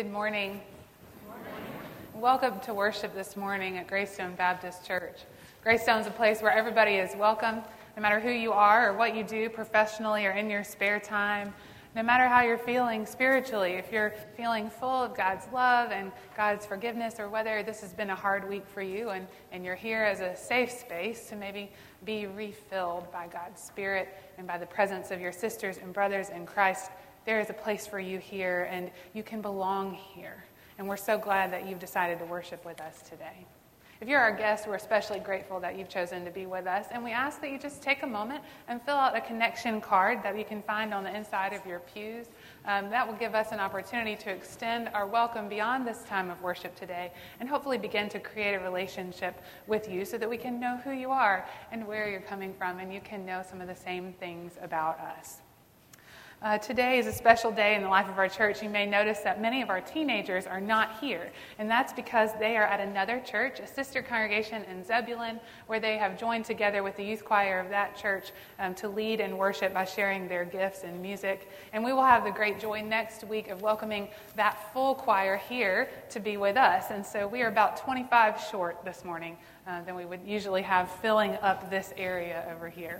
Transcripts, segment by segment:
Good morning. Welcome to worship this morning at Greystone Baptist Church. Greystone is a place where everybody is welcome, no matter who you are or what you do professionally or in your spare time, no matter how you're feeling spiritually, if you're feeling full of God's love and God's forgiveness, or whether this has been a hard week for you and you're here as a safe space to maybe be refilled by God's Spirit and by the presence of your sisters and brothers in Christ. There is a place for you here, and you can belong here. And we're so glad that you've decided to worship with us today. If you're our guest, we're especially grateful that you've chosen to be with us. And we ask that you just take a moment and fill out a connection card that you can find on the inside of your pews. That will give us an opportunity to extend our welcome beyond this time of worship today and hopefully begin to create a relationship with you so that we can know who you are and where you're coming from, and you can know some of the same things about us. Today is a special day in the life of our church. You may notice that many of our teenagers are not here, and that's because they are at another church, a sister congregation in Zebulon, where they have joined together with the youth choir of that church to lead and worship by sharing their gifts and music. And we will have the great joy next week of welcoming that full choir here to be with us. And so we are about 25 short this morning than we would usually have filling up this area over here.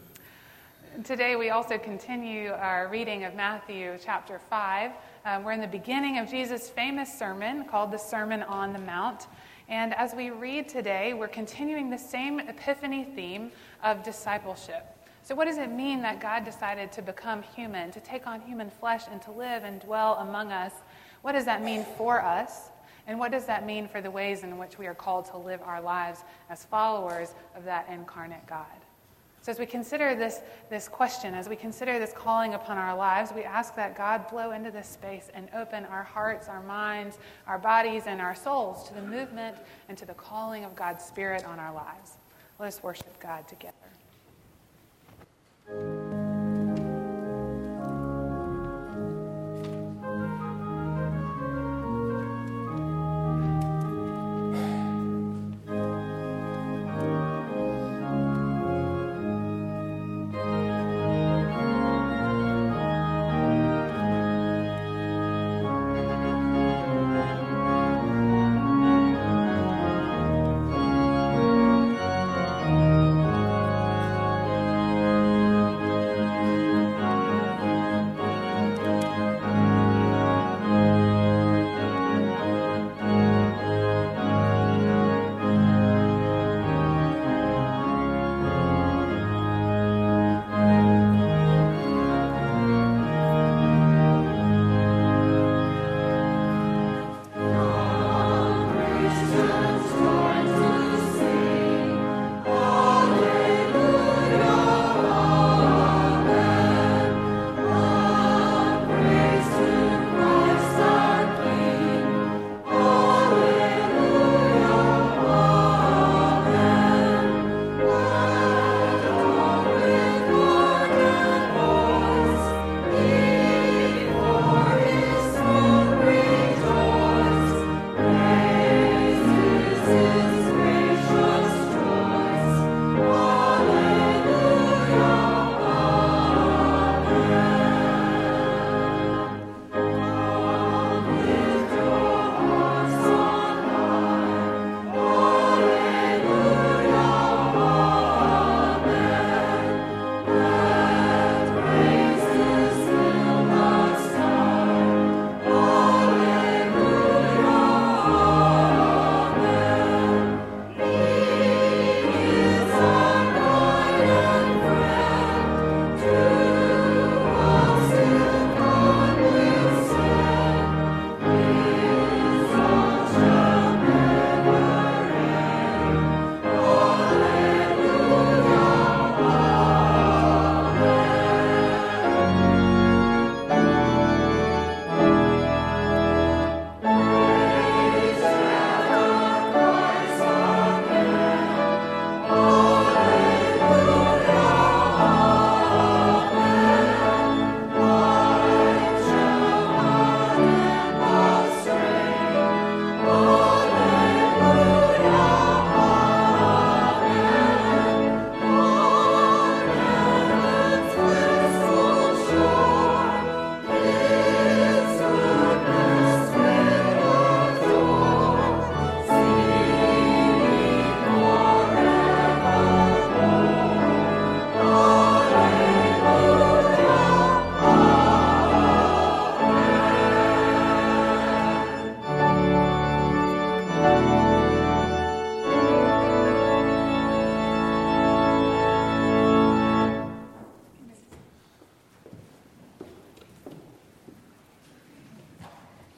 Today we also continue our reading of Matthew chapter 5. We're in the beginning of Jesus' famous sermon called the Sermon on the Mount. And as we read today, we're continuing the same Epiphany theme of discipleship. So what does it mean that God decided to become human, to take on human flesh and to live and dwell among us? What does that mean for us? And what does that mean for the ways in which we are called to live our lives as followers of that incarnate God? So as we consider this question, as we consider this calling upon our lives, we ask that God blow into this space and open our hearts, our minds, our bodies, and our souls to the movement and to the calling of God's Spirit on our lives. Let us worship God together.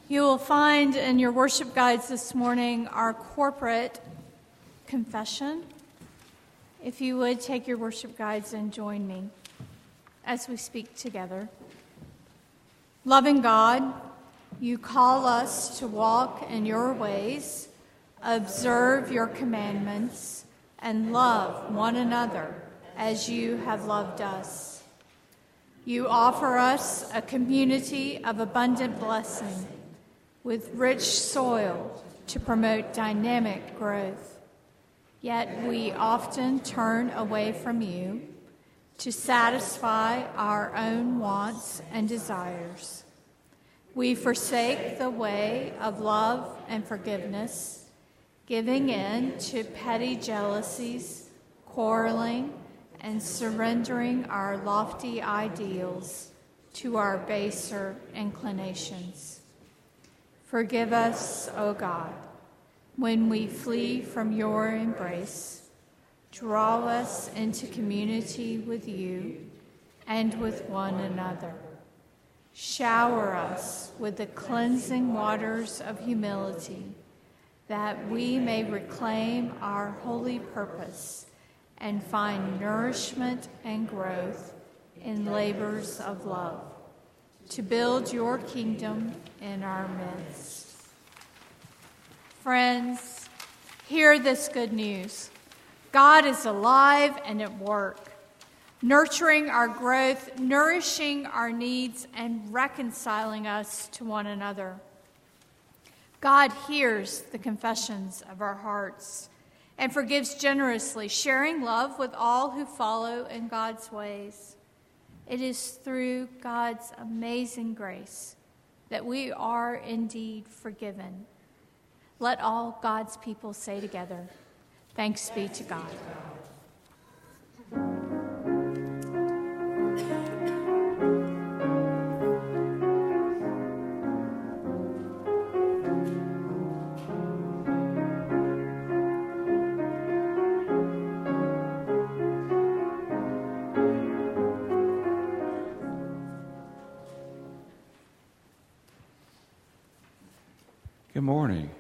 You will find in your worship guides this morning our corporate confession. If you would take your worship guides and join me as we speak together. Loving God, you call us to walk in your ways, observe your commandments, and love one another as you have loved us. You offer us a community of abundant blessing with rich soil to promote dynamic growth. Yet we often turn away from you to satisfy our own wants and desires. We forsake the way of love and forgiveness, giving in to petty jealousies, quarreling, and surrendering our lofty ideals to our baser inclinations. Forgive us, O God, when we flee from your embrace. Draw us into community with you and with one another. Shower us with the cleansing waters of humility, that we may reclaim our holy purpose and find nourishment and growth in labors of love, to build your kingdom in our midst. Friends, hear this good news. God is alive and at work, nurturing our growth, nourishing our needs, and reconciling us to one another. God hears the confessions of our hearts and forgives generously, sharing love with all who follow in God's ways. It is through God's amazing grace that we are indeed forgiven. Let all God's people say together, thanks be to God. Good morning.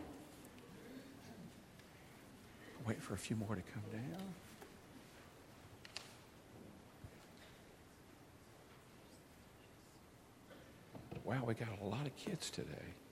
Wait for a few more to come down. Wow, we got a lot of kids today.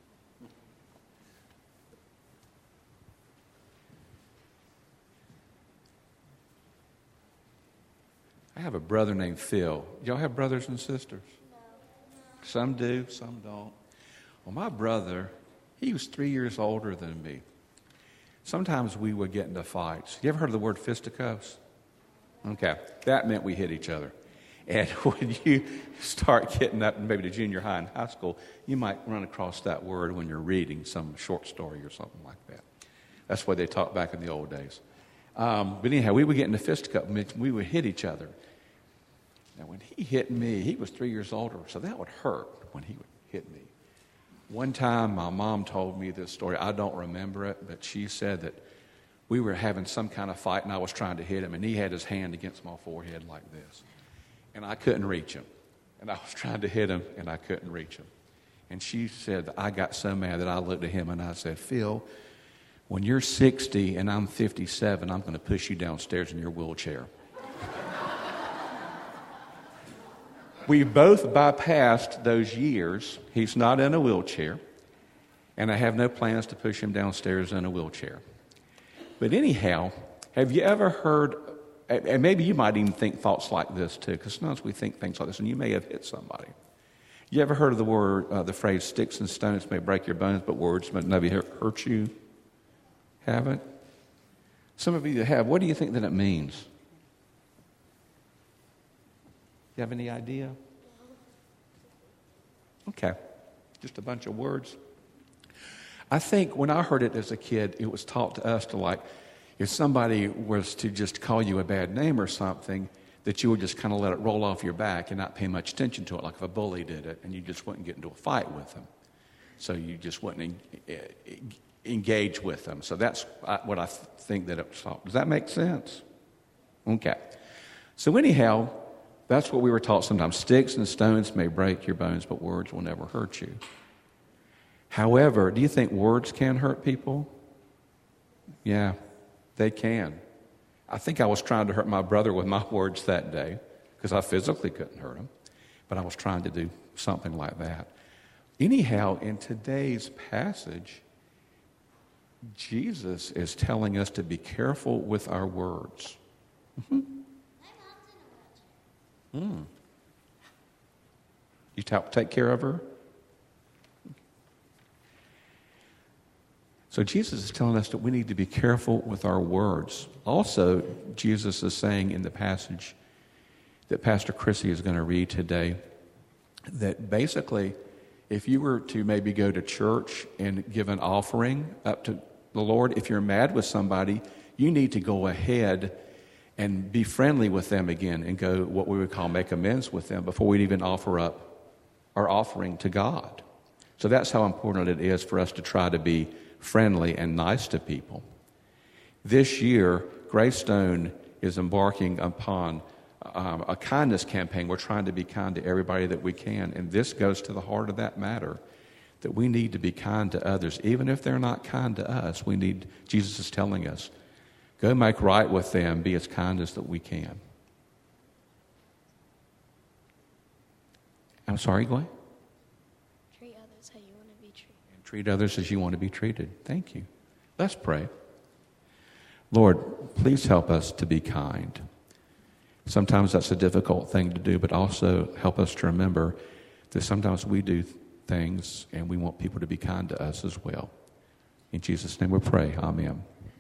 I have a brother named Phil. Y'all have brothers and sisters? No. Some do, some don't. Well, my brother, he was 3 years older than me. Sometimes we would get into fights. You ever heard of the word fisticuffs? Okay, that meant we hit each other. And when you start getting up maybe to junior high and high school, you might run across that word when you're reading some short story or something like that. That's what they taught back in the old days. But anyhow, we would get into fisticuffs. We would hit each other. Now, when he hit me, he was 3 years older, so that would hurt when he would hit me. One time, my mom told me this story. I don't remember it, but she said that we were having some kind of fight, and I was trying to hit him, and he had his hand against my forehead like this. And I couldn't reach him. And I was trying to hit him, and I couldn't reach him. And she said that I got so mad that I looked at him, and I said, Phil, when you're 60 and I'm 57, I'm going to push you downstairs in your wheelchair. We both bypassed those years. He's not in a wheelchair, and I have no plans to push him downstairs in a wheelchair. But anyhow, have you ever heard, and maybe you might even think thoughts like this too, because sometimes we think things like this, and you may have hit somebody. You ever heard of the phrase, sticks and stones may break your bones, but words may never hurt you? Haven't? Some of you have. What do you think that it means? You have any idea? Okay. Just a bunch of words. I think when I heard it as a kid, it was taught to us to, like, if somebody was to just call you a bad name or something, that you would just kind of let it roll off your back and not pay much attention to it, like if a bully did it, and you just wouldn't get into a fight with them. So you just wouldn't engage with them. So that's what I think that it was taught. Does that make sense? Okay. So anyhow, that's what we were taught sometimes. Sticks and stones may break your bones, but words will never hurt you. However, do you think words can hurt people? Yeah, they can. I think I was trying to hurt my brother with my words that day because I physically couldn't hurt him, but I was trying to do something like that. Anyhow, in today's passage, Jesus is telling us to be careful with our words. Mm-hmm. You take care of her? So Jesus is telling us that we need to be careful with our words. Also, Jesus is saying in the passage that Pastor Chrissy is going to read today that basically if you were to maybe go to church and give an offering up to the Lord, if you're mad with somebody, you need to go ahead and be friendly with them again and go what we would call make amends with them before we'd even offer up our offering to God. So that's how important it is for us to try to be friendly and nice to people. This year, Greystone is embarking upon a kindness campaign. We're trying to be kind to everybody that we can, and this goes to the heart of that matter, that we need to be kind to others. Even if they're not kind to us, Jesus is telling us, go make right with them, be as kind as that we can. I'm sorry, go ahead. Treat others how you want to be treated. And treat others as you want to be treated. Thank you. Let's pray. Lord, please help us to be kind. Sometimes that's a difficult thing to do, but also help us to remember that sometimes we do things and we want people to be kind to us as well. In Jesus' name we pray. Amen.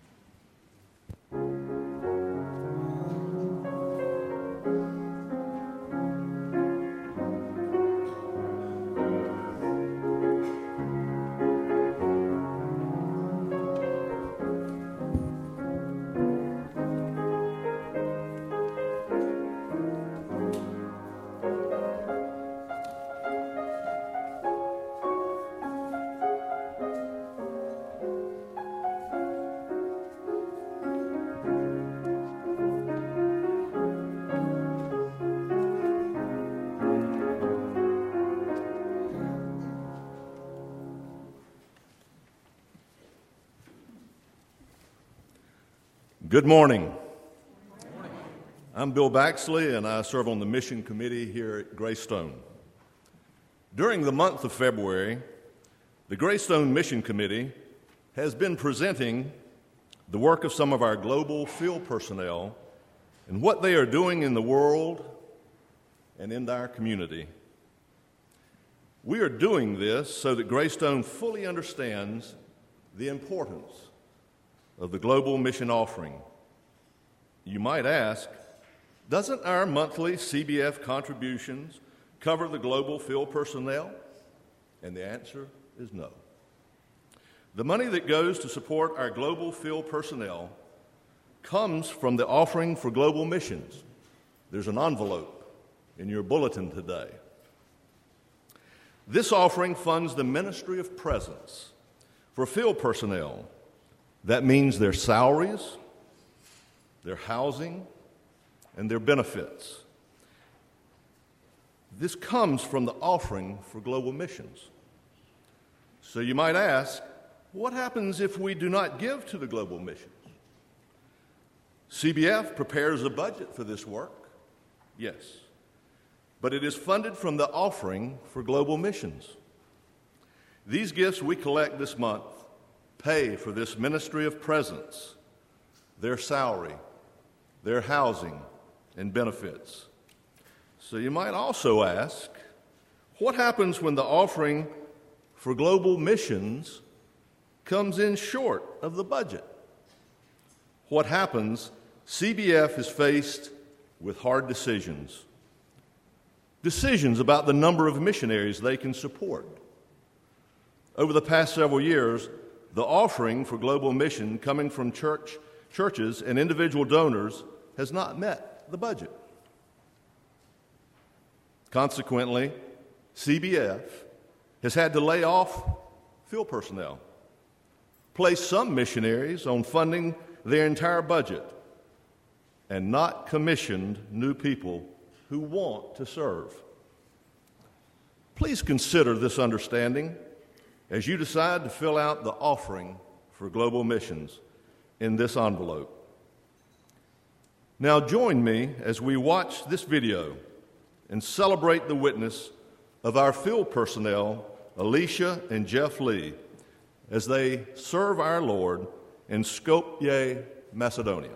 Good morning. I'm Bill Baxley, and I serve on the mission committee here at Greystone. During the month of February, the Greystone Mission Committee has been presenting the work of some of our global field personnel and what they are doing in the world and in our community. We are doing this so that Greystone fully understands the importance of the global mission offering. You might ask, doesn't our monthly CBF contributions cover the global field personnel? And the answer is no. The money that goes to support our global field personnel comes from the offering for global missions. There's an envelope in your bulletin today. This offering funds the ministry of presence for field personnel. That means their salaries, their housing, and their benefits. This comes from the offering for global missions. So you might ask, what happens if we do not give to the global missions? CBF prepares a budget for this work, yes, but it is funded from the offering for global missions. These gifts we collect this month pay for this ministry of presence, their salary, their housing, and benefits. So you might also ask, what happens when the offering for global missions comes in short of the budget? What happens? CBF is faced with hard decisions. Decisions about the number of missionaries they can support. Over the past several years, the offering for global mission coming from churches and individual donors has not met the budget. Consequently, CBF has had to lay off field personnel, place some missionaries on funding their entire budget, and not commissioned new people who want to serve. Please consider this understanding as you decide to fill out the offering for global missions in this envelope. Now join me as we watch this video and celebrate the witness of our field personnel, Alicia and Jeff Lee, as they serve our Lord in Skopje, Macedonia.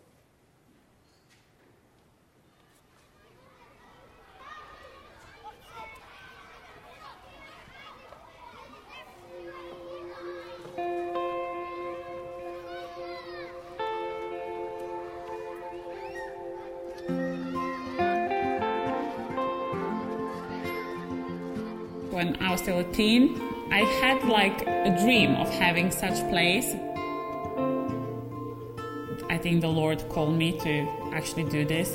When I was still a teen, I had like a dream of having such place. I think the Lord called me to actually do this.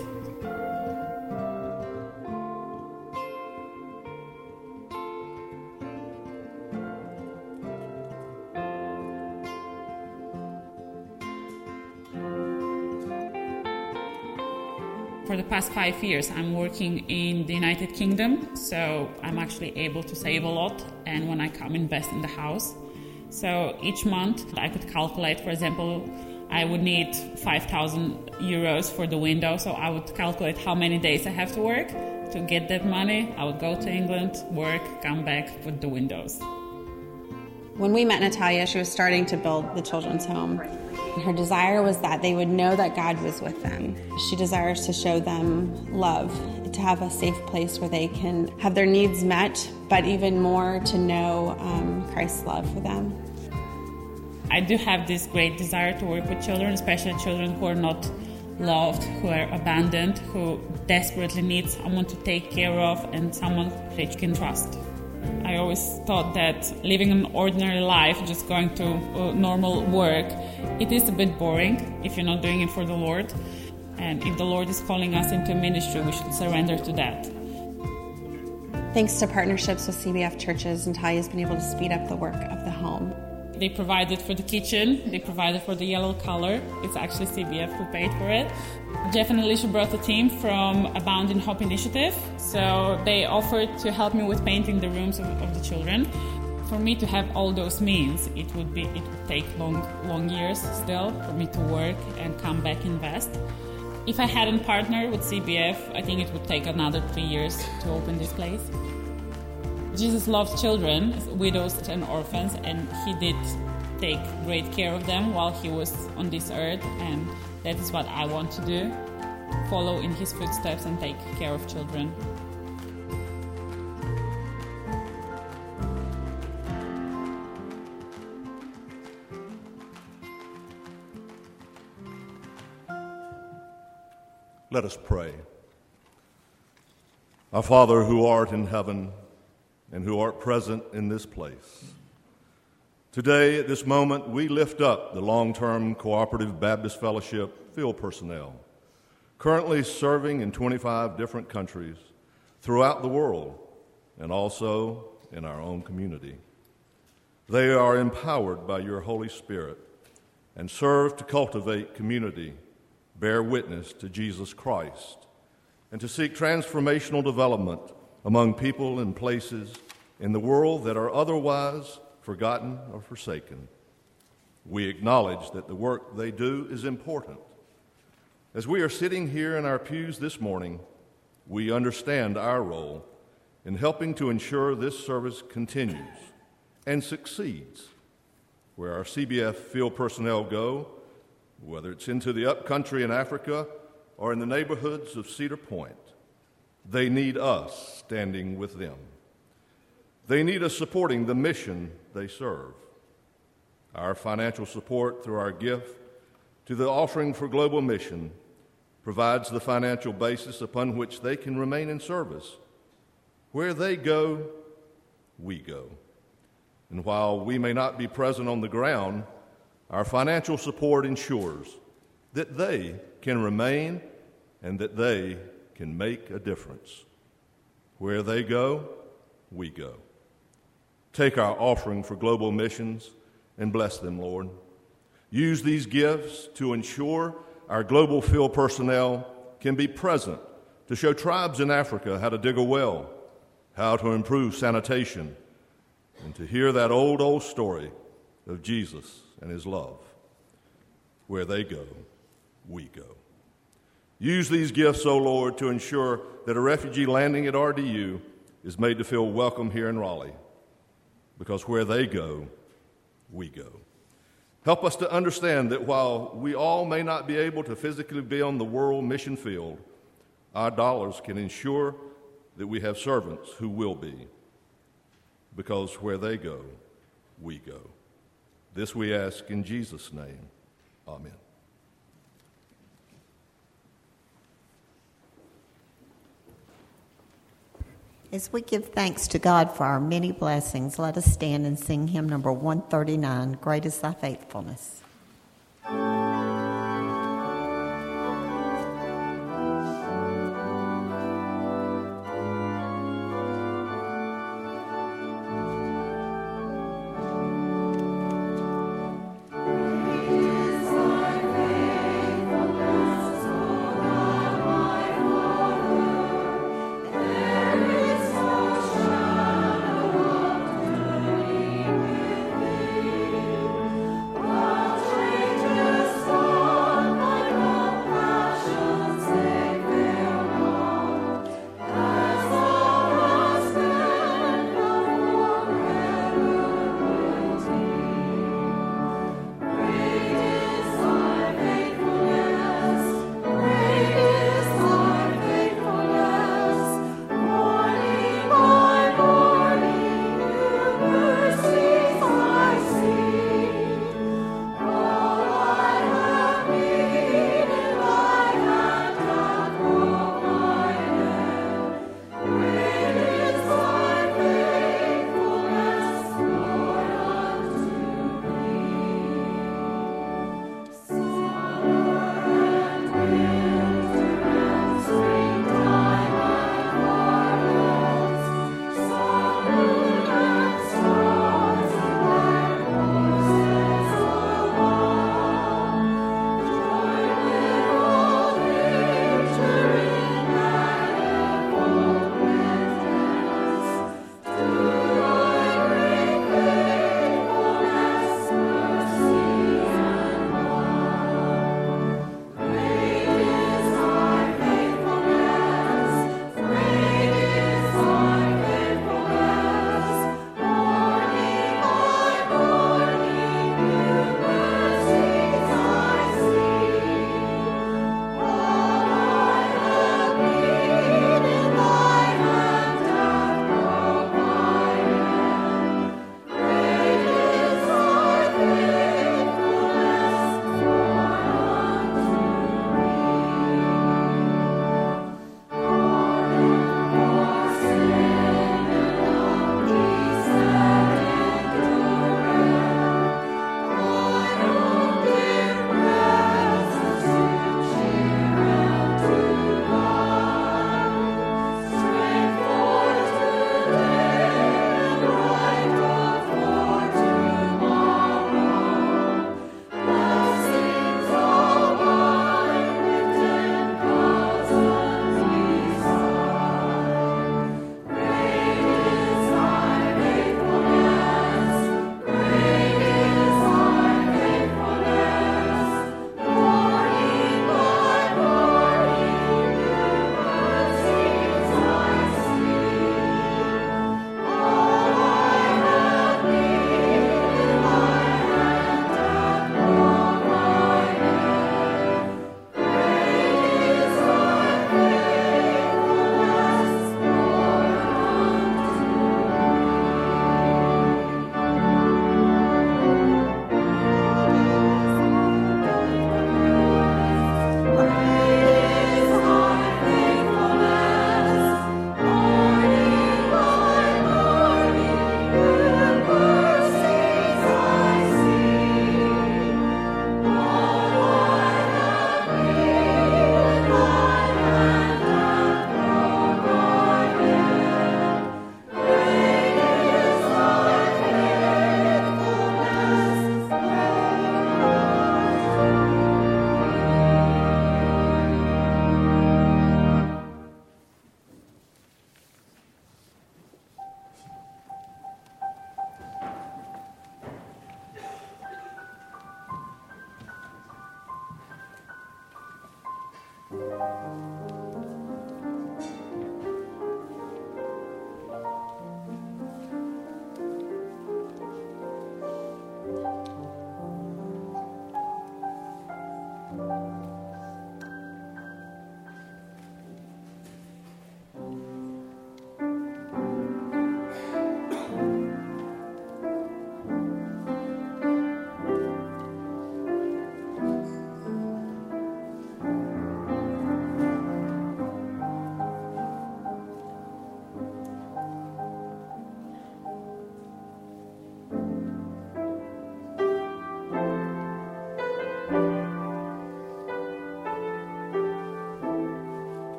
For the past 5 years, I'm working in the United Kingdom, so I'm actually able to save a lot, and when I come invest in the house. So each month I could calculate, for example, I would need 5,000 euros for the window, so I would calculate how many days I have to work to get that money. I would go to England, work, come back, put the windows. When we met Natalia, she was starting to build the children's home. Her desire was that they would know that God was with them. She desires to show them love, to have a safe place where they can have their needs met, but even more to know Christ's love for them. I do have this great desire to work with children, especially children who are not loved, who are abandoned, who desperately need someone to take care of and someone they can trust. I always thought that living an ordinary life, just going to normal work, it is a bit boring if you're not doing it for the Lord. And if the Lord is calling us into ministry, we should surrender to that. Thanks to partnerships with CBF churches, Natalia's been able to speed up the work of the home. They provided for the kitchen, they provided for the yellow color. It's actually CBF who paid for it. Jeff and Alicia brought a team from Abound in Hope Initiative, so they offered to help me with painting the rooms of the children. For me to have all those means, it would take long years still for me to work and come back invest. If I hadn't partnered with CBF, I think it would take another 3 years to open this place. Jesus loves children, widows and orphans, and he did take great care of them while he was on this earth, and that is what I want to do, follow in his footsteps and take care of children. Let us pray. Our Father who art in heaven and who art present in this place, today at this moment we lift up the long-term Cooperative Baptist Fellowship field personnel, currently serving in 25 different countries throughout the world and also in our own community. They are empowered by your Holy Spirit and serve to cultivate community, bear witness to Jesus Christ, and to seek transformational development among people and places in the world that are otherwise forgotten or forsaken. We acknowledge that the work they do is important. As we are sitting here in our pews this morning, we understand our role in helping to ensure this service continues and succeeds. Where our CBF field personnel go, whether it's into the upcountry in Africa or in the neighborhoods of Cedar Point, they need us standing with them. They need us supporting the mission they serve. Our financial support through our gift to the Offering for Global Mission provides the financial basis upon which they can remain in service. Where they go, we go. And while we may not be present on the ground, our financial support ensures that they can remain and that they can make a difference. Where they go, we go. Take our offering for global missions and bless them, Lord. Use these gifts to ensure our global field personnel can be present to show tribes in Africa how to dig a well, how to improve sanitation, and to hear that old story of Jesus and his love. Where they go, we go. Use these gifts, O Lord, to ensure that a refugee landing at RDU is made to feel welcome here in Raleigh, because where they go, we go. Help us to understand that while we all may not be able to physically be on the world mission field, our dollars can ensure that we have servants who will be, because where they go, we go. This we ask in Jesus' name. Amen. As we give thanks to God for our many blessings, let us stand and sing hymn number 139, Great is Thy Faithfulness. Just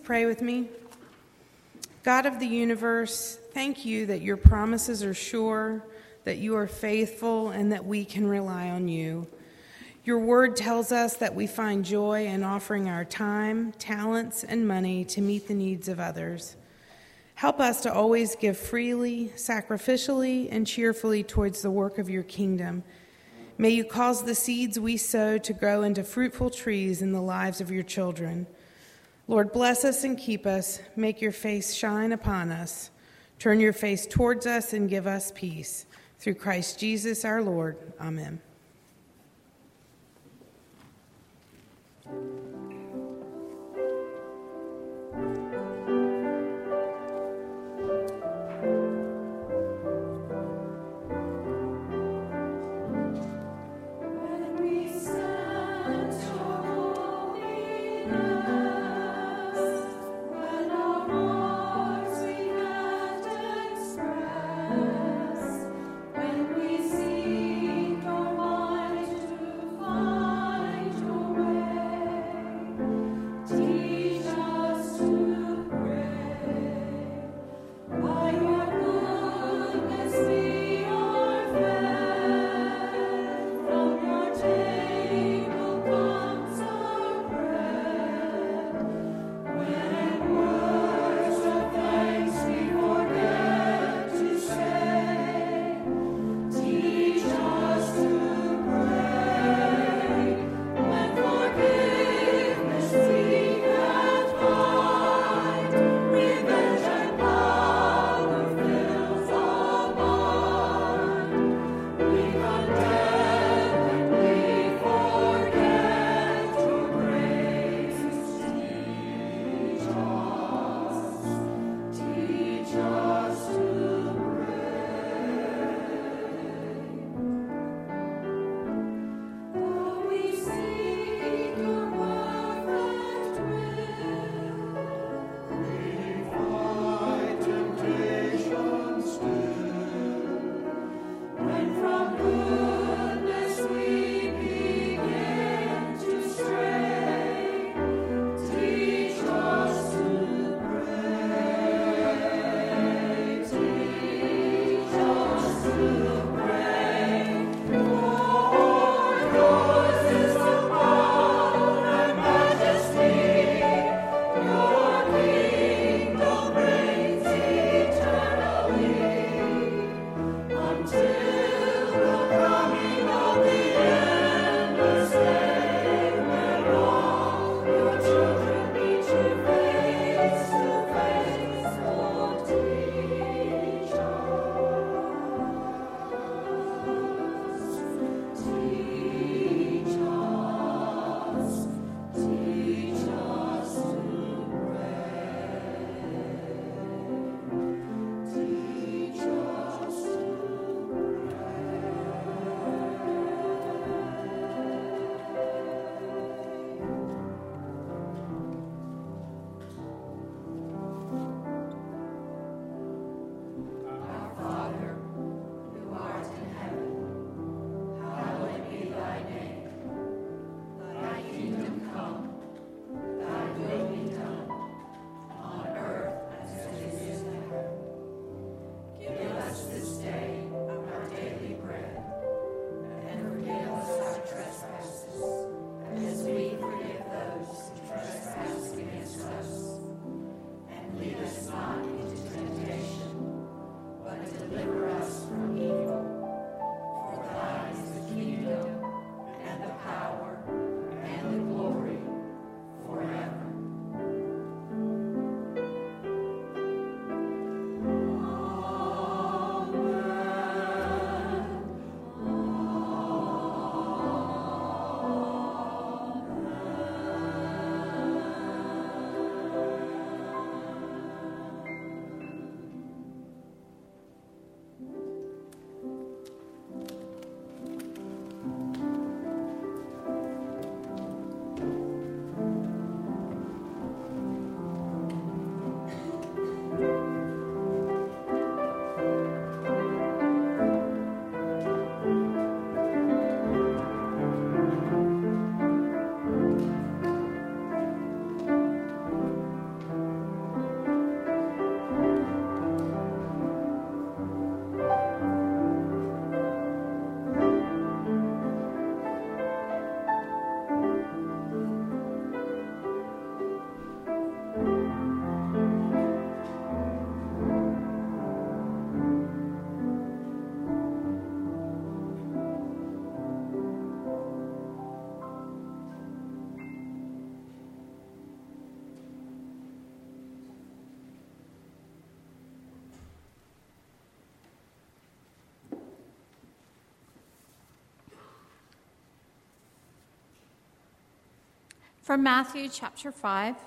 pray with me. God of the universe, thank you that your promises are sure, that you are faithful, and that we can rely on you. Your word tells us that we find joy in offering our time, talents, and money to meet the needs of others. Help us to always give freely, sacrificially, and cheerfully towards the work of your kingdom. May you cause the seeds we sow to grow into fruitful trees in the lives of your children. Lord, bless us and keep us. Make your face shine upon us. Turn your face towards us and give us peace. Through Christ Jesus our Lord. Amen. From Matthew chapter 5.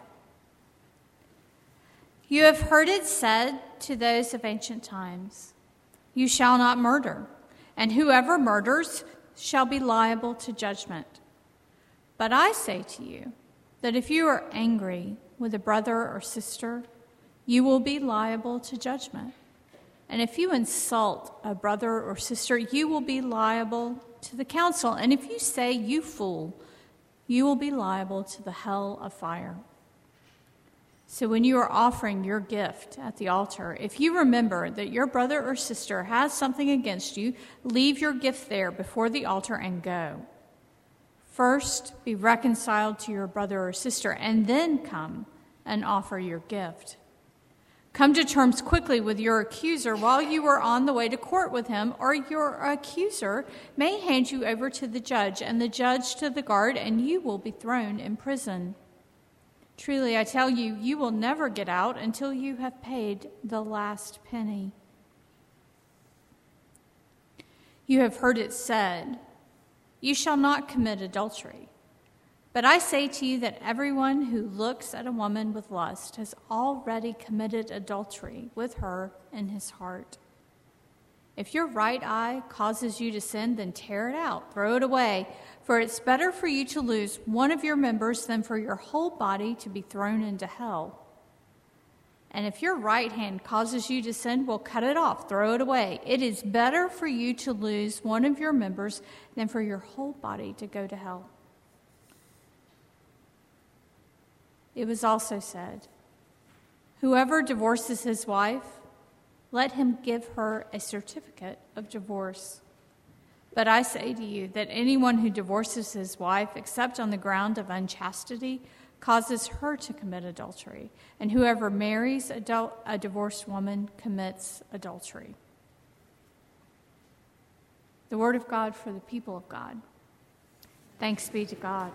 You have heard it said to those of ancient times, "You shall not murder, and whoever murders shall be liable to judgment." But I say to you that if you are angry with a brother or sister, you will be liable to judgment. And if you insult a brother or sister, you will be liable to the council. And if you say, "You fool," you will be liable to the hell of fire. So when you are offering your gift at the altar, if you remember that your brother or sister has something against you, leave your gift there before the altar and go. First, be reconciled to your brother or sister, and then come and offer your gift. Come to terms quickly with your accuser while you are on the way to court with him, or your accuser may hand you over to the judge, and the judge to the guard, and you will be thrown in prison. Truly, I tell you, you will never get out until you have paid the last penny. You have heard it said, "You shall not commit adultery." But I say to you that everyone who looks at a woman with lust has already committed adultery with her in his heart. If your right eye causes you to sin, then tear it out, throw it away, for it's better for you to lose one of your members than for your whole body to be thrown into hell. And if your right hand causes you to sin, well, cut it off, throw it away. It is better for you to lose one of your members than for your whole body to go to hell. It was also said, "Whoever divorces his wife, let him give her a certificate of divorce." But I say to you that anyone who divorces his wife, except on the ground of unchastity, causes her to commit adultery. And whoever marries a divorced woman commits adultery. The word of God for the people of God. Thanks be to God.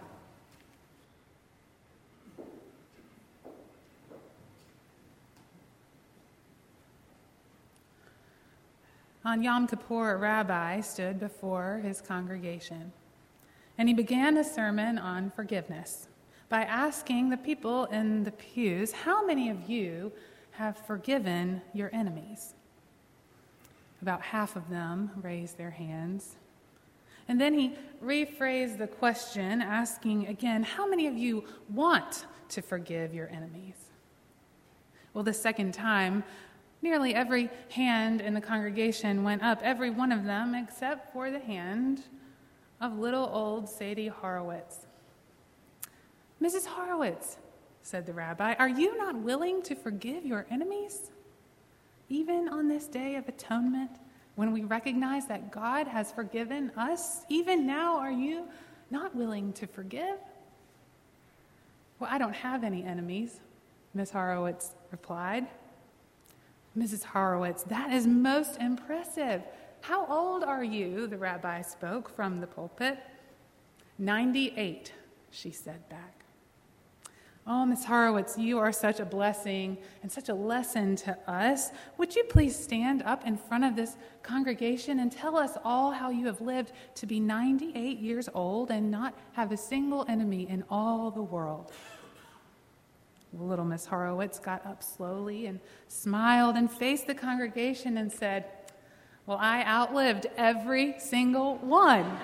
On Yom Kippur, a rabbi stood before his congregation, and he began a sermon on forgiveness by asking the people in the pews, "How many of you have forgiven your enemies?" About half of them raised their hands. And then he rephrased the question, asking again, "How many of you want to forgive your enemies?" Well, the second time, nearly every hand in the congregation went up, every one of them except for the hand of little old Sadie Horowitz. "Mrs. Horowitz," said the rabbi, "are you not willing to forgive your enemies? Even on this day of atonement, when we recognize that God has forgiven us, even now are you not willing to forgive?" "Well, I don't have any enemies," Miss Horowitz replied. "Mrs. Horowitz, that is most impressive. How old are you?" the rabbi spoke from the pulpit. 98, she said back. "Oh, Miss Horowitz, you are such a blessing and such a lesson to us. Would you please stand up in front of this congregation and tell us all how you have lived to be 98 years old and not have a single enemy in all the world?" Little Miss Horowitz got up slowly and smiled and faced the congregation and said, "Well, I outlived every single one."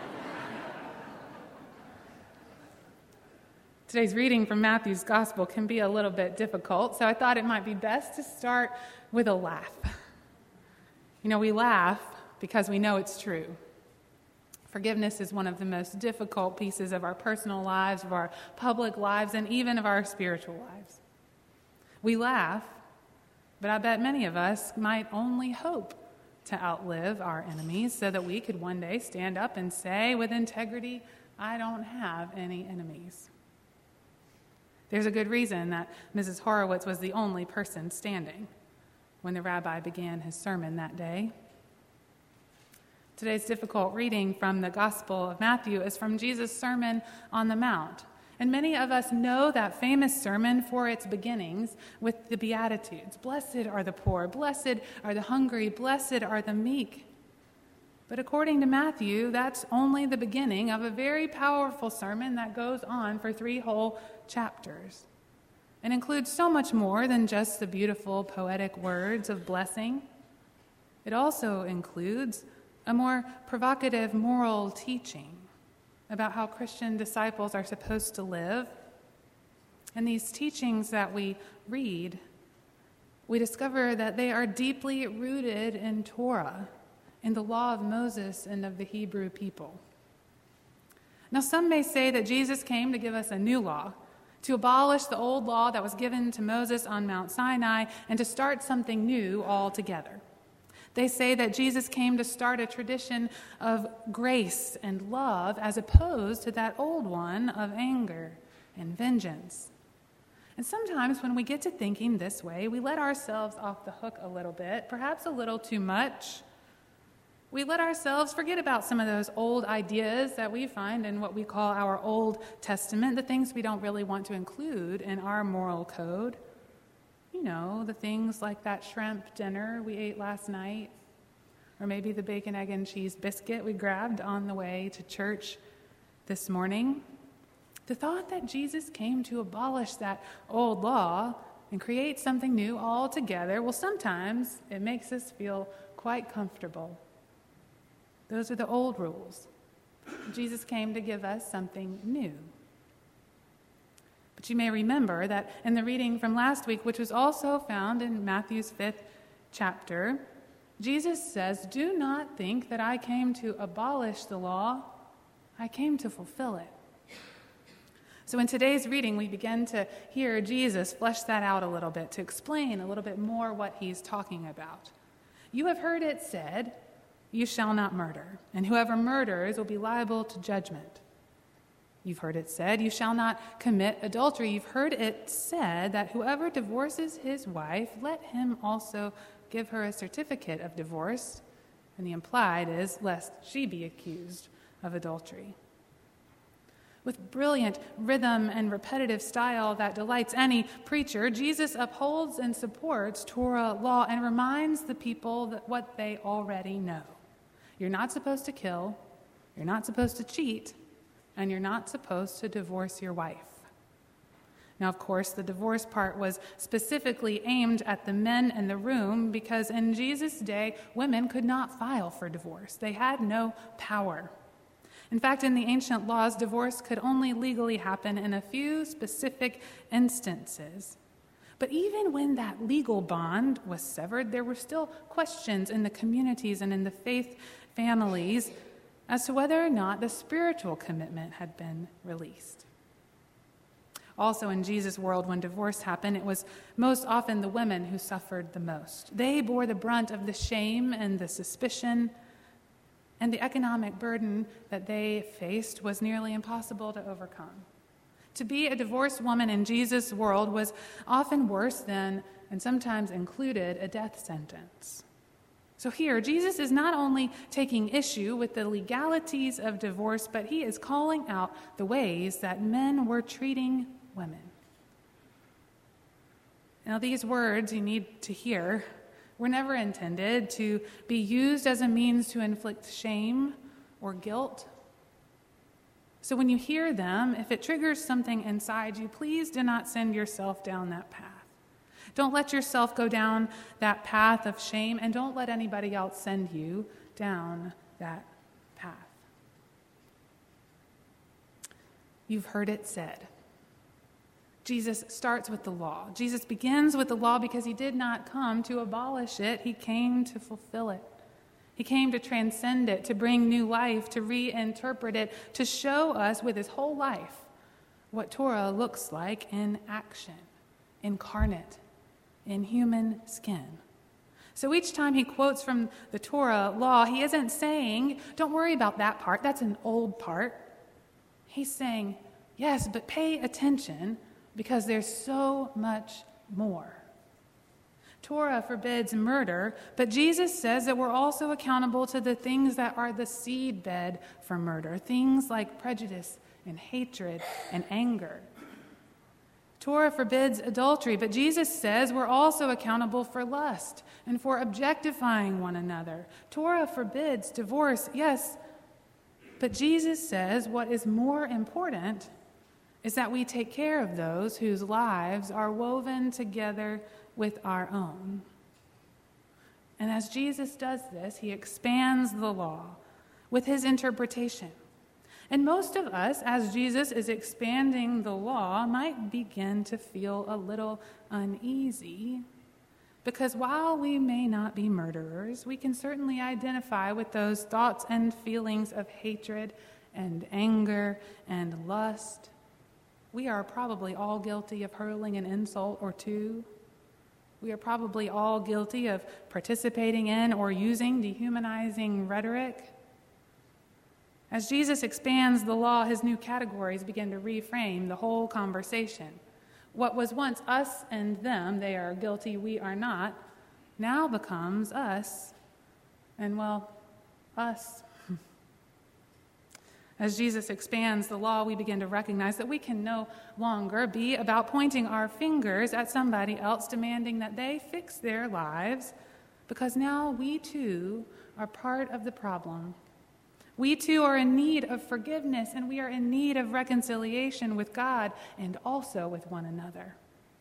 Today's reading from Matthew's Gospel can be a little bit difficult, so I thought it might be best to start with a laugh. You know, we laugh because we know it's true. Forgiveness is one of the most difficult pieces of our personal lives, of our public lives, and even of our spiritual lives. We laugh, but I bet many of us might only hope to outlive our enemies so that we could one day stand up and say with integrity, "I don't have any enemies." There's a good reason that Mrs. Horowitz was the only person standing when the rabbi began his sermon that day. Today's difficult reading from the Gospel of Matthew is from Jesus' Sermon on the Mount. And many of us know that famous sermon for its beginnings with the Beatitudes. Blessed are the poor, blessed are the hungry, blessed are the meek. But according to Matthew, that's only the beginning of a very powerful sermon that goes on for 3 whole chapters and includes so much more than just the beautiful poetic words of blessing. It also includes a more provocative moral teaching about how Christian disciples are supposed to live. And these teachings that we read, we discover that they are deeply rooted in Torah, in the law of Moses and of the Hebrew people. Now, some may say that Jesus came to give us a new law, to abolish the old law that was given to Moses on Mount Sinai and to start something new altogether. They say that Jesus came to start a tradition of grace and love as opposed to that old one of anger and vengeance. And sometimes when we get to thinking this way, we let ourselves off the hook a little bit, perhaps a little too much. We let ourselves forget about some of those old ideas that we find in what we call our Old Testament, the things we don't really want to include in our moral code. You know, the things like that shrimp dinner we ate last night, or maybe the bacon, egg, and cheese biscuit we grabbed on the way to church this morning. The thought that Jesus came to abolish that old law and create something new altogether, well, sometimes it makes us feel quite comfortable. Those are the old rules. Jesus came to give us something new. But you may remember that in the reading from last week, which was also found in Matthew's 5th chapter, Jesus says, "Do not think that I came to abolish the law. I came to fulfill it." So in today's reading, we begin to hear Jesus flesh that out a little bit, to explain a little bit more what he's talking about. "You have heard it said, 'You shall not murder, and whoever murders will be liable to judgment.' You've heard it said, 'You shall not commit adultery.' You've heard it said that whoever divorces his wife, let him also give her a certificate of divorce." And the implied is, lest she be accused of adultery. With brilliant rhythm and repetitive style that delights any preacher, Jesus upholds and supports Torah law and reminds the people that what they already know. You're not supposed to kill, you're not supposed to cheat, and you're not supposed to divorce your wife. Now, of course, the divorce part was specifically aimed at the men in the room because in Jesus' day, women could not file for divorce. They had no power. In fact, in the ancient laws, divorce could only legally happen in a few specific instances. But even when that legal bond was severed, there were still questions in the communities and in the faith families as to whether or not the spiritual commitment had been released. Also, in Jesus' world, when divorce happened, it was most often the women who suffered the most. They bore the brunt of the shame and the suspicion, and the economic burden that they faced was nearly impossible to overcome. To be a divorced woman in Jesus' world was often worse than, and sometimes included, a death sentence. So here, Jesus is not only taking issue with the legalities of divorce, but he is calling out the ways that men were treating women. Now, these words you need to hear were never intended to be used as a means to inflict shame or guilt. So when you hear them, if it triggers something inside you, please do not send yourself down that path. Don't let yourself go down that path of shame, and don't let anybody else send you down that path. You've heard it said. Jesus starts with the law. Jesus begins with the law because he did not come to abolish it. He came to fulfill it. He came to transcend it, to bring new life, to reinterpret it, to show us with his whole life what Torah looks like in action, incarnate, in human skin. So each time he quotes from the Torah law, he isn't saying, don't worry about that part, that's an old part. He's saying, yes, but pay attention because there's so much more. Torah forbids murder, but Jesus says that we're also accountable to the things that are the seedbed for murder, things like prejudice and hatred and anger. Torah forbids adultery, but Jesus says we're also accountable for lust and for objectifying one another. Torah forbids divorce, yes, but Jesus says what is more important is that we take care of those whose lives are woven together with our own. And as Jesus does this, he expands the law with his interpretation. And most of us, as Jesus is expanding the law, might begin to feel a little uneasy. Because while we may not be murderers, we can certainly identify with those thoughts and feelings of hatred and anger and lust. We are probably all guilty of hurling an insult or two. We are probably all guilty of participating in or using dehumanizing rhetoric. As Jesus expands the law, his new categories begin to reframe the whole conversation. What was once us and them, they are guilty, we are not, now becomes us and, well, us. As Jesus expands the law, we begin to recognize that we can no longer be about pointing our fingers at somebody else, demanding that they fix their lives, because now we too are part of the problem. We too are in need of forgiveness, and we are in need of reconciliation with God and also with one another.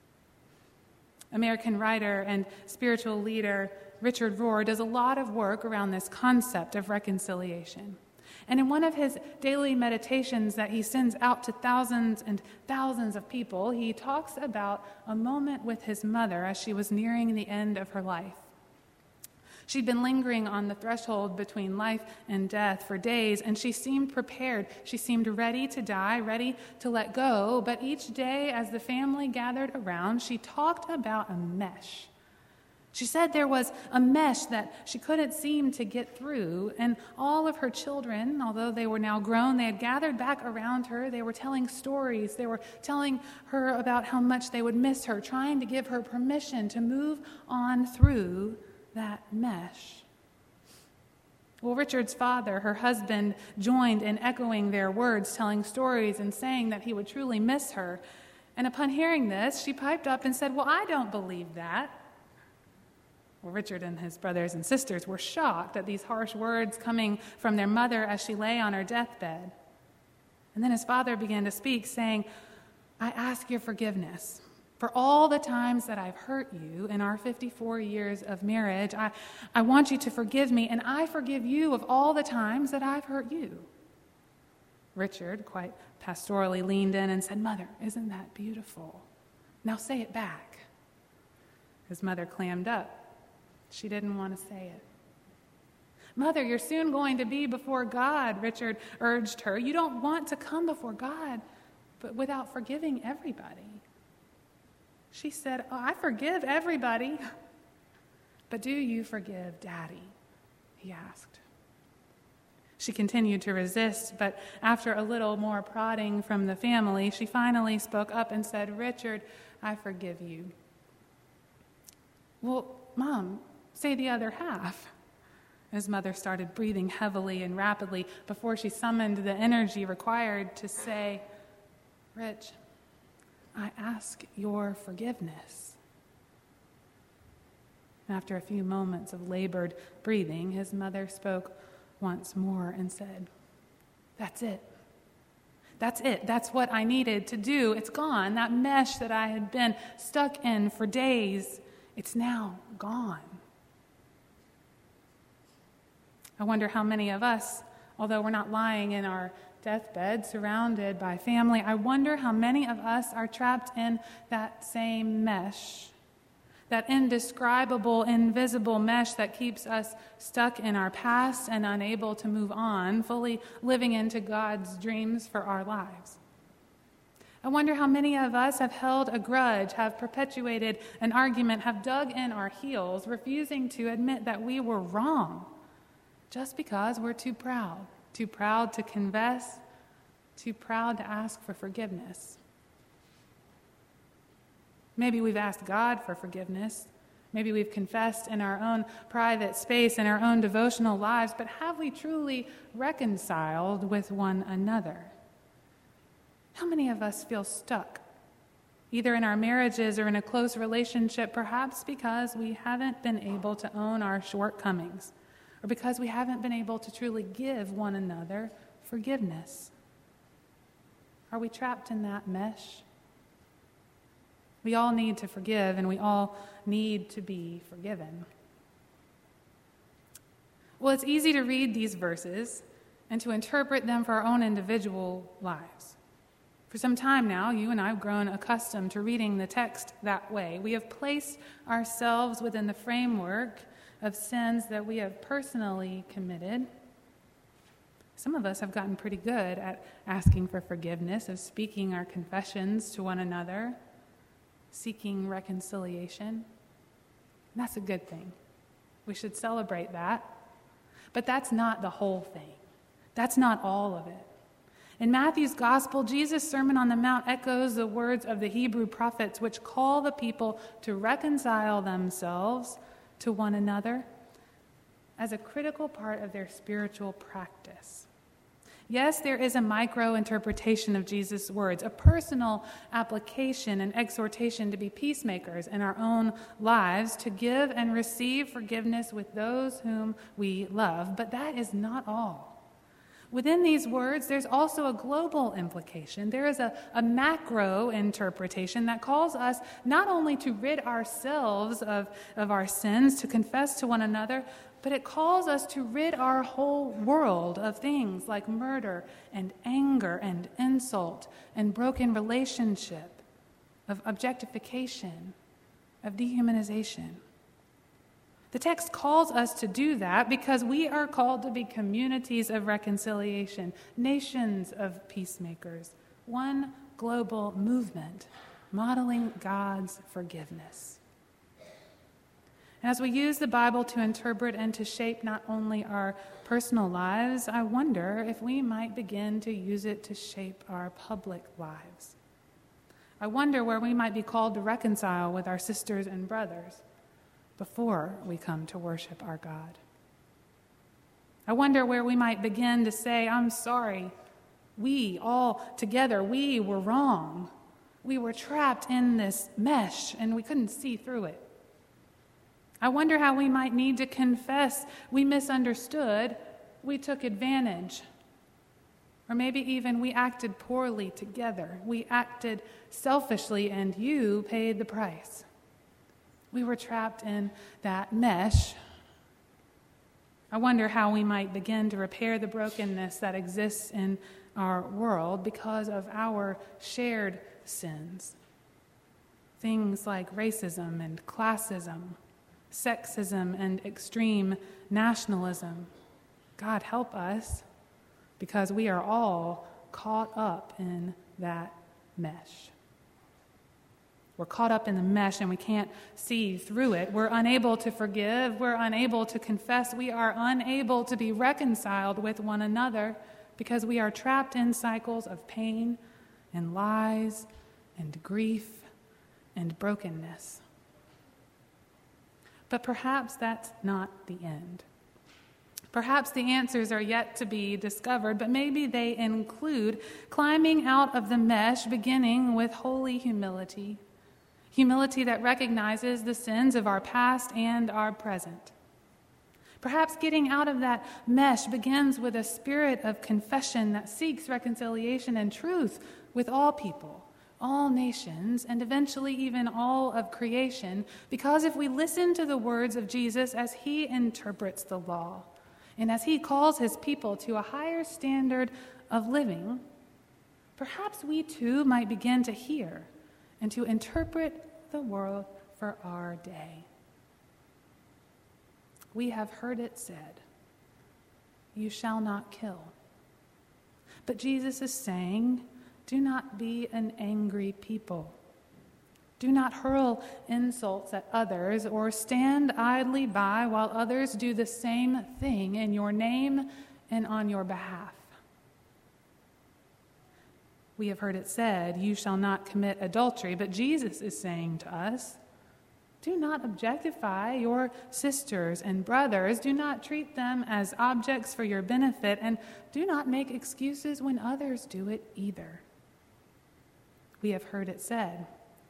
American writer and spiritual leader Richard Rohr does a lot of work around this concept of reconciliation. And in one of his daily meditations that he sends out to thousands and thousands of people, he talks about a moment with his mother as she was nearing the end of her life. She'd been lingering on the threshold between life and death for days, and she seemed prepared. She seemed ready to die, ready to let go. But each day, as the family gathered around, she talked about a mesh. She said there was a mesh that she couldn't seem to get through, and all of her children, although they were now grown, they had gathered back around her. They were telling stories. They were telling her about how much they would miss her, trying to give her permission to move on through that mesh. Well, Richard's father, her husband, joined in echoing their words, telling stories and saying that he would truly miss her. And upon hearing this, she piped up and said, "Well, I don't believe that." Well, Richard and his brothers and sisters were shocked at these harsh words coming from their mother as she lay on her deathbed. And then his father began to speak, saying, "I ask your forgiveness for all the times that I've hurt you in our 54 years of marriage. I want you to forgive me, and I forgive you of all the times that I've hurt you." Richard, quite pastorally, leaned in and said, "Mother, isn't that beautiful? Now say it back." His mother clammed up. She didn't want to say it. "Mother, you're soon going to be before God," Richard urged her. "You don't want to come before God, but without forgiving everybody." She said, "Oh, I forgive everybody." "But do you forgive Daddy?" he asked. She continued to resist, but after a little more prodding from the family, she finally spoke up and said, "Richard, I forgive you." "Well, Mom, say the other half." His mother started breathing heavily and rapidly before she summoned the energy required to say, "Rich, I ask your forgiveness." After a few moments of labored breathing, his mother spoke once more and said, "That's it. That's it. That's what I needed to do. It's gone. That mesh that I had been stuck in for days, it's now gone." I wonder how many of us, although we're not lying in our deathbed surrounded by family, I wonder how many of us are trapped in that same mesh, that indescribable, invisible mesh that keeps us stuck in our past and unable to move on, fully living into God's dreams for our lives. I wonder how many of us have held a grudge, have perpetuated an argument, have dug in our heels, refusing to admit that we were wrong, just because we're too proud to confess, too proud to ask for forgiveness. Maybe we've asked God for forgiveness. Maybe we've confessed in our own private space, in our own devotional lives, but have we truly reconciled with one another? How many of us feel stuck either in our marriages or in a close relationship, perhaps because we haven't been able to own our shortcomings, or because we haven't been able to truly give one another forgiveness. Are we trapped in that mesh? We all need to forgive, and we all need to be forgiven. Well, it's easy to read these verses and to interpret them for our own individual lives. For some time now, you and I have grown accustomed to reading the text that way. We have placed ourselves within the framework of sins that we have personally committed. Some of us have gotten pretty good at asking for forgiveness, of speaking our confessions to one another, seeking reconciliation. And that's a good thing. We should celebrate that. But that's not the whole thing. That's not all of it. In Matthew's Gospel, Jesus' Sermon on the Mount echoes the words of the Hebrew prophets, which call the people to reconcile themselves to one another as a critical part of their spiritual practice. Yes, there is a micro-interpretation of Jesus' words, a personal application and exhortation to be peacemakers in our own lives, to give and receive forgiveness with those whom we love. But that is not all. Within these words, there's also a global implication. There is a macro interpretation that calls us not only to rid ourselves of our sins, to confess to one another, but it calls us to rid our whole world of things like murder and anger and insult and broken relationship, of objectification, of dehumanization. The text calls us to do that because we are called to be communities of reconciliation, nations of peacemakers, one global movement modeling God's forgiveness. And as we use the Bible to interpret and to shape not only our personal lives, I wonder if we might begin to use it to shape our public lives. I wonder where we might be called to reconcile with our sisters and brothers before we come to worship our God. I wonder where we might begin to say, I'm sorry. We all together, we were wrong. We were trapped in this mesh and we couldn't see through it. I wonder how we might need to confess we misunderstood, we took advantage, or maybe even we acted poorly together. We acted selfishly and you paid the price. We were trapped in that mesh. I wonder how we might begin to repair the brokenness that exists in our world because of our shared sins. Things like racism and classism, sexism and extreme nationalism. God help us, because we are all caught up in that mesh. We're caught up in the mesh and we can't see through it. We're unable to forgive. We're unable to confess. We are unable to be reconciled with one another because we are trapped in cycles of pain and lies and grief and brokenness. But perhaps that's not the end. Perhaps the answers are yet to be discovered, but maybe they include climbing out of the mesh, beginning with holy humility. Humility that recognizes the sins of our past and our present. Perhaps getting out of that mesh begins with a spirit of confession that seeks reconciliation and truth with all people, all nations, and eventually even all of creation, because if we listen to the words of Jesus as he interprets the law, and as he calls his people to a higher standard of living, perhaps we too might begin to hear and to interpret the world for our day. We have heard it said, "You shall not kill." But Jesus is saying, do not be an angry people. Do not hurl insults at others or stand idly by while others do the same thing in your name and on your behalf. We have heard it said, you shall not commit adultery, but Jesus is saying to us, do not objectify your sisters and brothers. Do not treat them as objects for your benefit, and do not make excuses when others do it either. We have heard it said,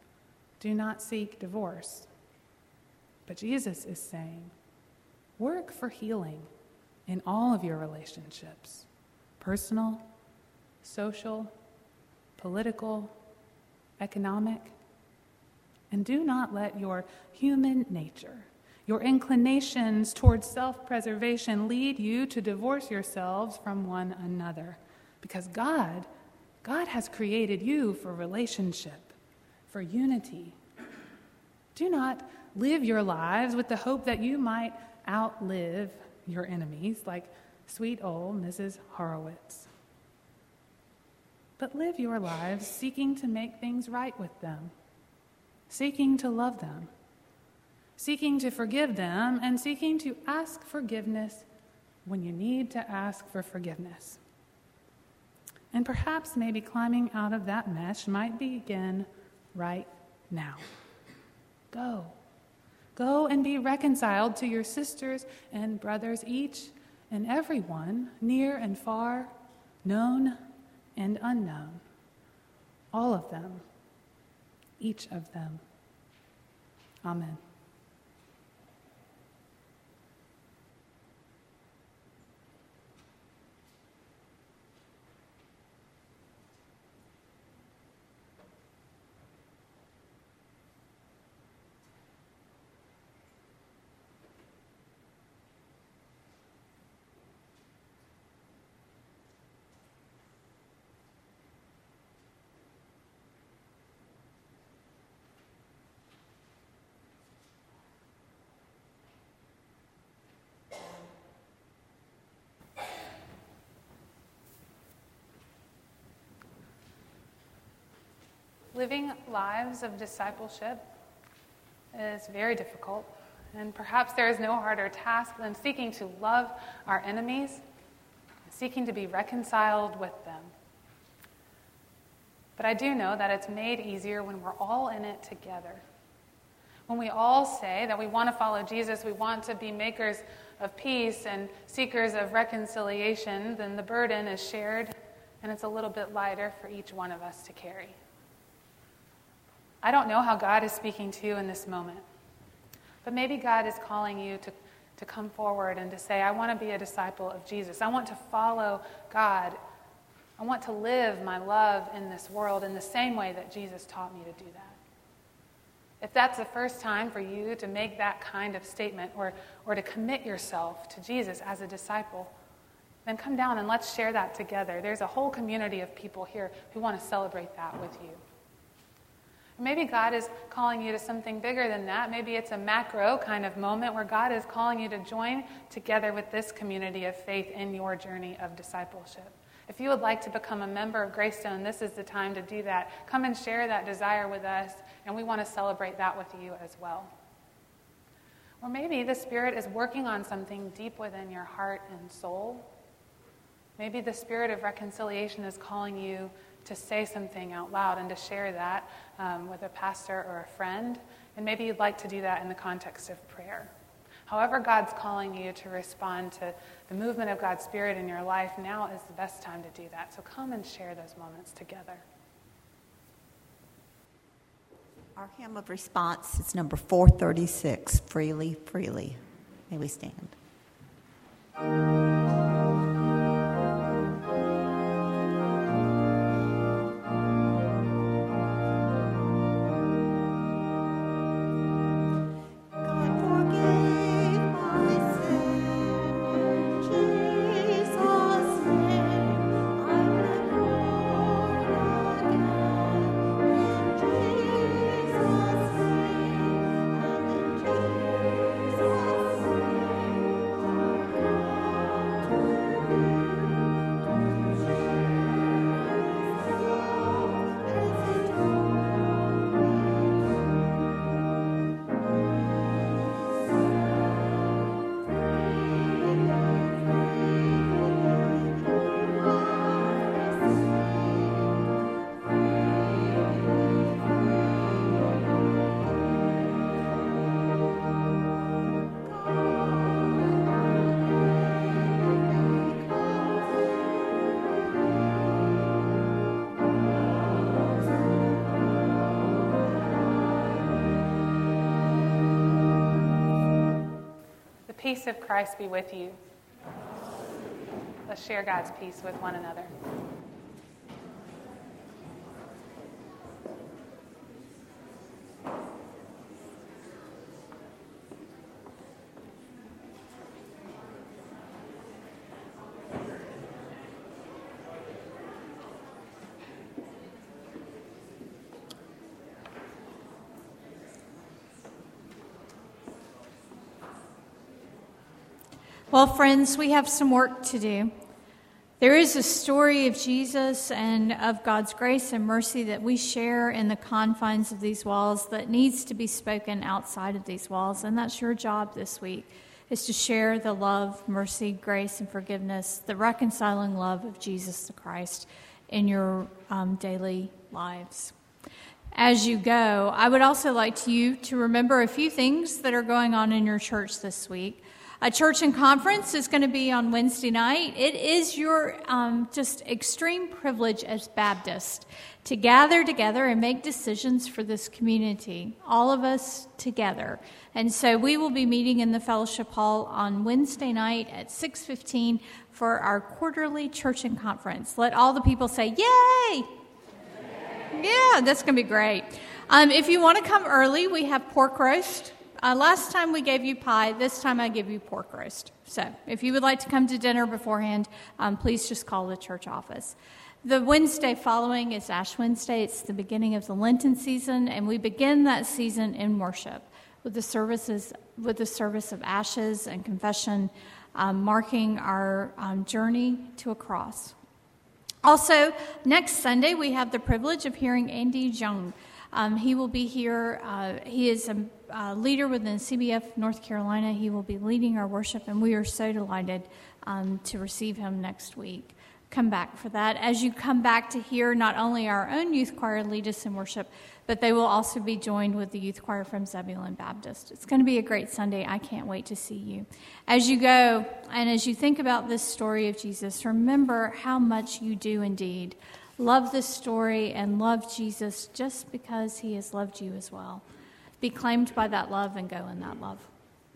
do not seek divorce. But Jesus is saying, work for healing in all of your relationships, personal, social, political, economic, and do not let your human nature, your inclinations towards self-preservation lead you to divorce yourselves from one another. Because God has created you for relationship, for unity. Do not live your lives with the hope that you might outlive your enemies, like sweet old Mrs. Horowitz. But live your lives seeking to make things right with them, seeking to love them, seeking to forgive them, and seeking to ask forgiveness when you need to ask for forgiveness. And perhaps maybe climbing out of that mesh might begin right now. Go and be reconciled to your sisters and brothers, each and every one, near and far, known and unknown. All of them, each of them. Amen. Living lives of discipleship is very difficult, and perhaps there is no harder task than seeking to love our enemies, seeking to be reconciled with them. But I do know that it's made easier when we're all in it together. When we all say that we want to follow Jesus, we want to be makers of peace and seekers of reconciliation, then the burden is shared, and it's a little bit lighter for each one of us to carry. I don't know how God is speaking to you in this moment, but maybe God is calling you to come forward and to say, I want to be a disciple of Jesus. I want to follow God. I want to live my love in this world in the same way that Jesus taught me to do that. If that's the first time for you to make that kind of statement or to commit yourself to Jesus as a disciple, then come down and let's share that together. There's a whole community of people here who want to celebrate that with you. Maybe God is calling you to something bigger than that. Maybe it's a macro kind of moment where God is calling you to join together with this community of faith in your journey of discipleship. If you would like to become a member of Greystone, this is the time to do that. Come and share that desire with us, and we want to celebrate that with you as well. Or maybe the Spirit is working on something deep within your heart and soul. Maybe the Spirit of reconciliation is calling you to say something out loud and to share that with a pastor or a friend. And maybe you'd like to do that in the context of prayer. However God's calling you to respond to the movement of God's Spirit in your life, now is the best time to do that. So come and share those moments together. Our hymn of response is number 436, Freely, Freely. May we stand. peace of Christ be with you. Let's share God's peace with one another. Well, friends, we have some work to do. There is a story of Jesus and of God's grace and mercy that we share in the confines of these walls that needs to be spoken outside of these walls, and that's your job this week, is to share the love, mercy, grace, and forgiveness, the reconciling love of Jesus the Christ in your daily lives. As you go, I would also like you to remember a few things that are going on in your church this week. A church and conference is going to be on Wednesday night. It is your just extreme privilege as Baptists to gather together and make decisions for this community, all of us together. And so we will be meeting in the fellowship hall on Wednesday night at 6:15 for our quarterly church and conference. Let all the people say, yay! Yeah, that's going to be great. If you want to come early, we have pork roast. Last time we gave you pie, this time I give you pork roast. So if you would like to come to dinner beforehand, please just call the church office. The Wednesday following is Ash Wednesday. It's the beginning of the Lenten season, and we begin that season in worship with the service of ashes and confession, marking our journey to a cross. Also, next Sunday, we have the privilege of hearing Andy Jung. He will be here. He is a leader within CBF North Carolina. He will be leading our worship, and we are so delighted to receive him next week. Come back for that. As you come back to hear not only our own youth choir lead us in worship, but they will also be joined with the youth choir from Zebulon Baptist. It's going to be a great Sunday. I can't wait to see you. As you go, and as you think about this story of Jesus, remember how much you do indeed love this story and love Jesus just because he has loved you as well. Be claimed by that love and go in that love.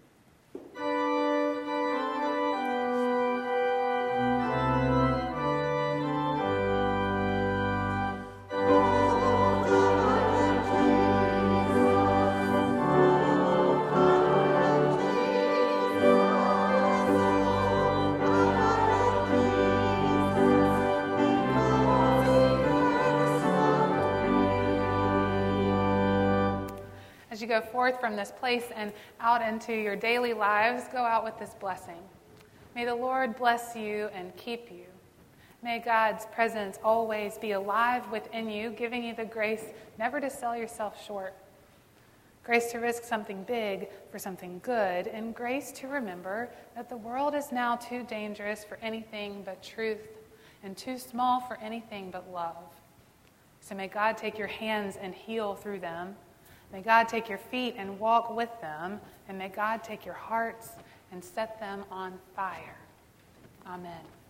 As you go forth from this place and out into your daily lives, go out with this blessing. May the Lord bless you and keep you. May God's presence always be alive within you, giving you the grace never to sell yourself short. Grace to risk something big for something good, and grace to remember that the world is now too dangerous for anything but truth and too small for anything but love. So may God take your hands and heal through them. May God take your feet and walk with them, and may God take your hearts and set them on fire. Amen.